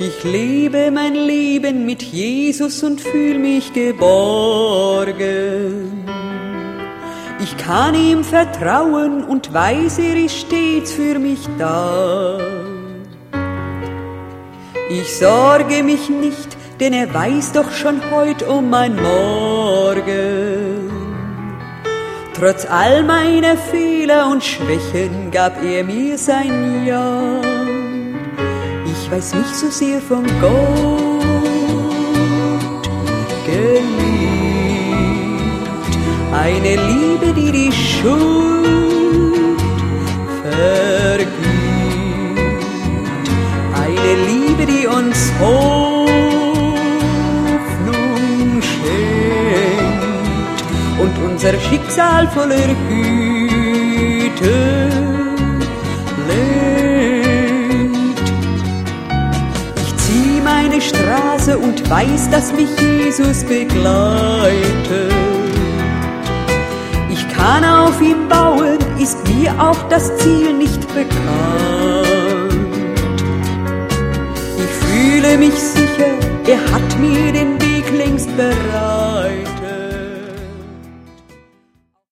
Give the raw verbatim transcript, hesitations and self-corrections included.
Ich lebe mein Leben mit Jesus und fühl mich geborgen. Ich kann ihm vertrauen und weiß, er ist stets für mich da. Ich sorge mich nicht, denn er weiß doch schon heut um mein Morgen. Trotz all meiner Fehler und Schwächen gab er mir sein Ja. Ich weiß mich so sehr von Gott geliebt. Eine Liebe, die die Schuld vergibt. Eine Liebe, die uns Hoffnung schenkt und unser Schicksal voller Güte lenkt. Ich zieh meine Straße und weiß, dass mich Jesus begleitet. Ich kann auf ihm bauen, ist mir auch das Ziel nicht bekannt. Ich fühle mich sicher, er hat mir den Weg längst bereit.